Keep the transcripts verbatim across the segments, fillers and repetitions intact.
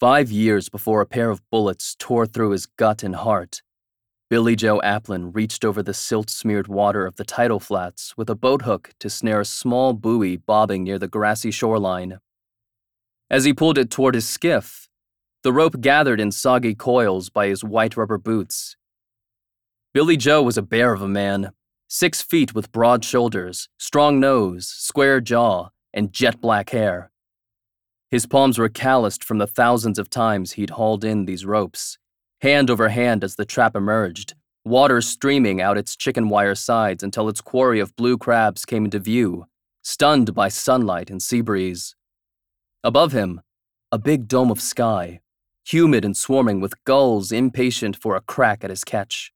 Five years before a pair of bullets tore through his gut and heart, Billy Joe Applin reached over the silt-smeared water of the tidal flats with a boat hook to snare a small buoy bobbing near the grassy shoreline. As he pulled it toward his skiff, the rope gathered in soggy coils by his white rubber boots. Billy Joe was a bear of a man, six feet with broad shoulders, strong nose, square jaw, and jet-black hair. His palms were calloused from the thousands of times he'd hauled in these ropes, hand over hand as the trap emerged, water streaming out its chicken wire sides until its quarry of blue crabs came into view, stunned by sunlight and sea breeze. Above him, a big dome of sky, humid and swarming with gulls impatient for a crack at his catch.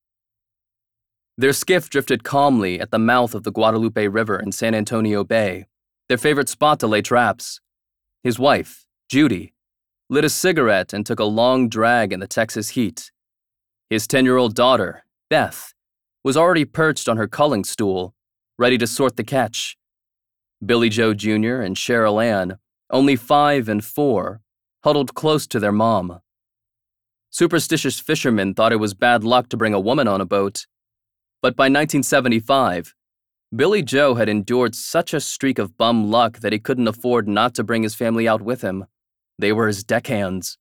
Their skiff drifted calmly at the mouth of the Guadalupe River in San Antonio Bay, their favorite spot to lay traps. His wife, Judy, lit a cigarette and took a long drag in the Texas heat. His ten-year-old daughter, Beth, was already perched on her culling stool, ready to sort the catch. Billy Joe Junior and Cheryl Ann, only five and four, huddled close to their mom. Superstitious fishermen thought it was bad luck to bring a woman on a boat, but by nineteen seventy-five, Billy Joe had endured such a streak of bum luck that he couldn't afford not to bring his family out with him. They were his deckhands.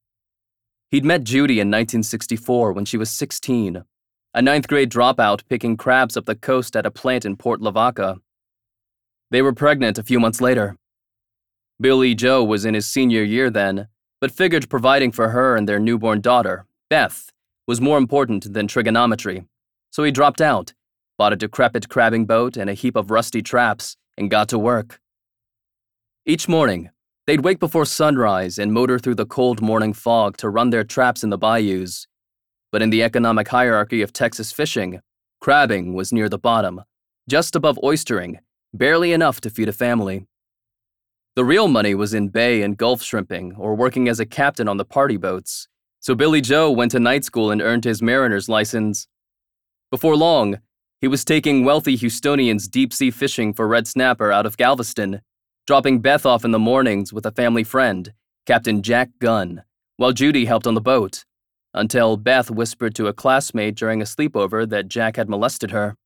He'd met Judy in nineteen sixty-four when she was sixteen, a ninth-grade dropout picking crabs up the coast at a plant in Port Lavaca. They were pregnant a few months later. Billy Joe was in his senior year then, but figured providing for her and their newborn daughter, Beth, was more important than trigonometry, so he dropped out, bought a decrepit crabbing boat and a heap of rusty traps, and got to work. Each morning, they'd wake before sunrise and motor through the cold morning fog to run their traps in the bayous. But in the economic hierarchy of Texas fishing, crabbing was near the bottom, just above oystering, barely enough to feed a family. The real money was in bay and gulf shrimping or working as a captain on the party boats, so Billy Joe went to night school and earned his mariner's license. Before long, he was taking wealthy Houstonians deep-sea fishing for red snapper out of Galveston, dropping Beth off in the mornings with a family friend, Captain Jack Gunn, while Judy helped on the boat, until Beth whispered to a classmate during a sleepover that Jack had molested her.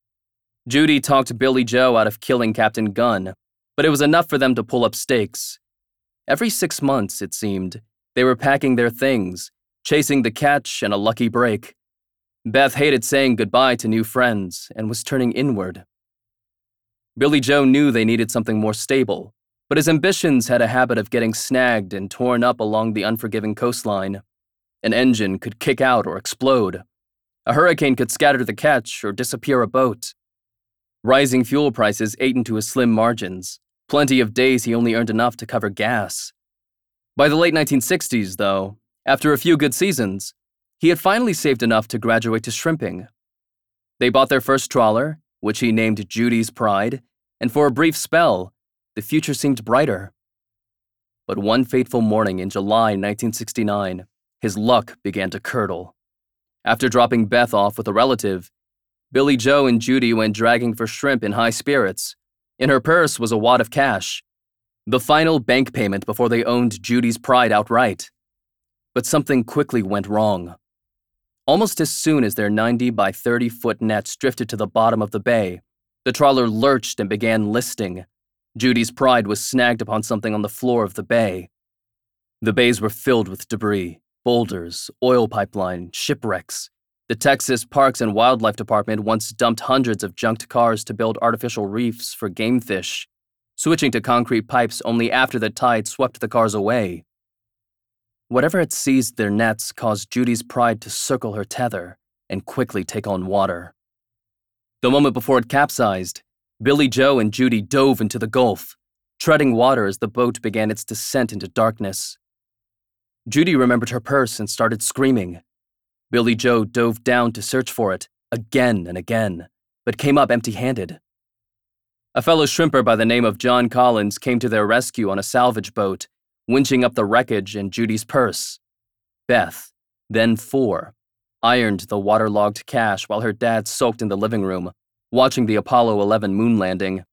Judy talked Billy Joe out of killing Captain Gunn, but it was enough for them to pull up stakes. Every six months, it seemed, they were packing their things, chasing the catch and a lucky break. Beth hated saying goodbye to new friends and was turning inward. Billy Joe knew they needed something more stable, but his ambitions had a habit of getting snagged and torn up along the unforgiving coastline. An engine could kick out or explode. A hurricane could scatter the catch or disappear a boat. Rising fuel prices ate into his slim margins. Plenty of days he only earned enough to cover gas. By the late nineteen sixties, though, after a few good seasons, he had finally saved enough to graduate to shrimping. They bought their first trawler, which he named Judy's Pride, and for a brief spell, the future seemed brighter. But one fateful morning in July nineteen sixty-nine, his luck began to curdle. After dropping Beth off with a relative, Billy Joe and Judy went dragging for shrimp in high spirits. In her purse was a wad of cash, the final bank payment before they owned Judy's Pride outright. But something quickly went wrong. Almost as soon as their ninety by thirty foot nets drifted to the bottom of the bay, the trawler lurched and began listing. Judy's Pride was snagged upon something on the floor of the bay. The bays were filled with debris, boulders, oil pipeline, shipwrecks. The Texas Parks and Wildlife Department once dumped hundreds of junked cars to build artificial reefs for game fish, switching to concrete pipes only after the tide swept the cars away. Whatever had seized their nets caused Judy's Pride to circle her tether and quickly take on water. The moment before it capsized, Billy Joe and Judy dove into the Gulf, treading water as the boat began its descent into darkness. Judy remembered her purse and started screaming. Billy Joe dove down to search for it, again and again, but came up empty-handed. A fellow shrimper by the name of John Collins came to their rescue on a salvage boat, winching up the wreckage and Judy's purse. Beth, then four, ironed the waterlogged cash while her dad sulked in the living room, watching the Apollo eleven moon landing.